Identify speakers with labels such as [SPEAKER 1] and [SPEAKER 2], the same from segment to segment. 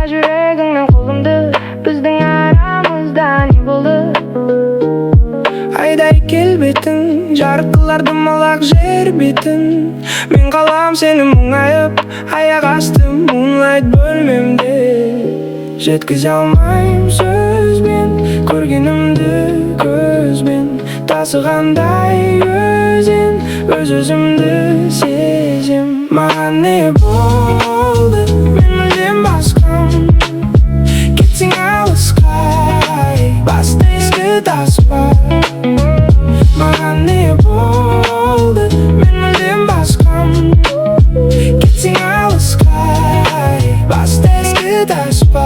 [SPEAKER 1] жүрегіңнен қолымды, біздің арамызда не болды?
[SPEAKER 2] Айдай келбетің, жарық қылар домалақ жер бетін. Мен қалам сені мұңайып, аяқ асты moonlight бөлмемде. Жеткізе алмайым сөзбен, көргенімді көзбен. Тасығандай өзен, өз-өзімді сезем. Маған не болды, мен мүлдем басқам. Кетсең алысқа, басты ескі таспа. Маған не болды, мен мүлдем басқам. Кетсең алысқа, басты ескі таспа.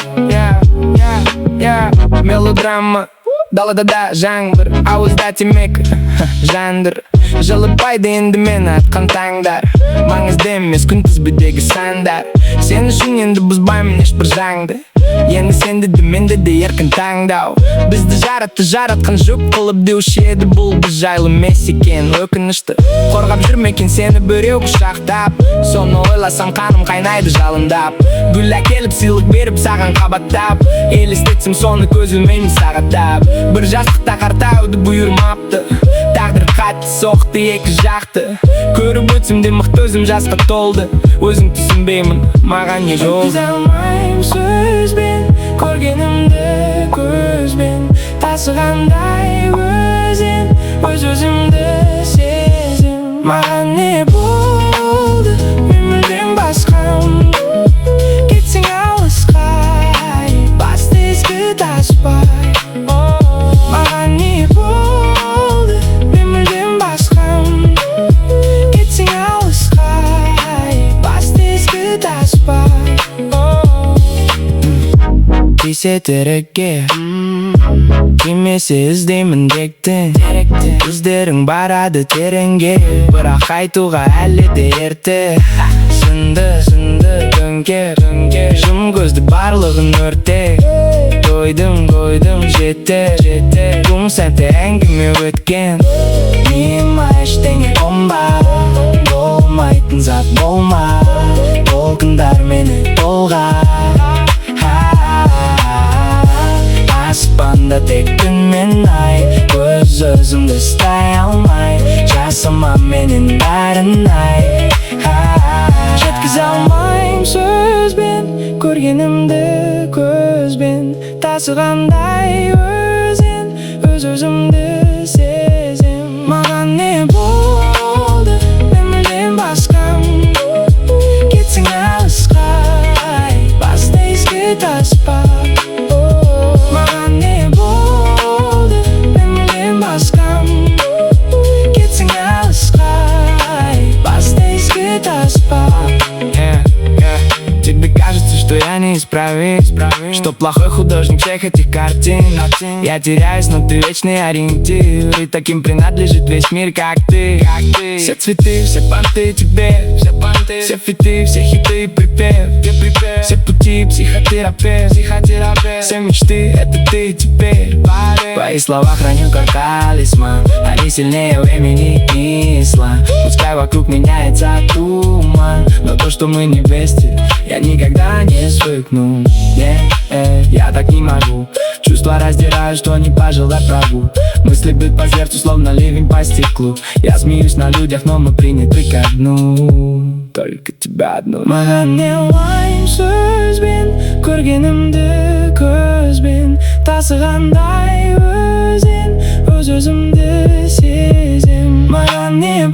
[SPEAKER 2] Мелодрама, далада да жаңбыр, ауызда темекі, жандыр. Жылытпайды енді мен атқан таңдар, маңызды емес күнтізбедегі сандар. Сен үшін енді бұзбаймын ешбір заңды, енді сенді де менде де еркін таңдау. Бізді жаратқан жұп қылып деуші еді, бұл біз жайлы емес екен. Өкінішті қорғап жүрмекен сені біреу құшақтап, соны ойласам қаным қайнайды жалындап. Гүл әкеліп сыйлық беріп саған қабаттап, елестетсем соны көз ілмеймін сағаттап. Бір жастықта қартауды бұйырмапты, тағдыр қатты соқты екі жақты. Көріп өтсем де мықты өзім жасқа толды, өзің түсінбеймін маған не жол. Жеткізе алмайым сөзбен, көргенімді көзбен. Тасығандай өзен, өз-өзімді сезем. Маған не болды, мен мүлдем басқам. Кетсең алысқа, басты ескі таспай. Маған не болды, мен мүлдем басқам. Кетсең алысқа, басты ескі таспай. Тисе терекке, тимесе іздеймін тектен. Көздерің барады тереңге, бірақ айтуға әлі де ерте. Сынды төңкер, жым көзді барлығын өрте. Қойдым жетті, күн сәтті әңгіме өткен. Миыма ештеңе болмайтын зат болма, ол күндар мені толғар. Аспанда тек күн мен ай, өз-өзімді ұстай алмай. Жасыма менің бәрін ай. Жеткізе алмайым сөзбен, көргенімді көзбен. Тасығандай өзен, өз-өзімді сезем. Маған не болды, мен мүлдем басқам. Кетсең алысқа, басты ескі таспа. Маған не болды, мен мүлдем басқам. Кетсең алысқа, басты ескі таспа. Тебе кажется, что я неисправим, что плохой художник всех этих картин. Я теряюсь, но ты вечный ориентир, и таким принадлежит весь мир, как ты. Все цветы, все понты тебе, все фиты, все хиты, припев. Все пути, психотерапевт, все мечты, это ты теперь. Твои слова храню как талисман, они сильнее времени и ислам. Пускай вокруг меняется туман, но то, что мы не вместе, я никогда не свыкну. Я так не могу. Чувства раздирают, что не пожелать врагу. Мысли бьют по сердцу, словно ливень по стеклу. Я смеюсь на людях, но мы приняты ко дну. Только тебя одну. Маған не олайым сөзбен, көргенімді көзбен. Тасығандай өзен, өз-өзімді сезем. Маған не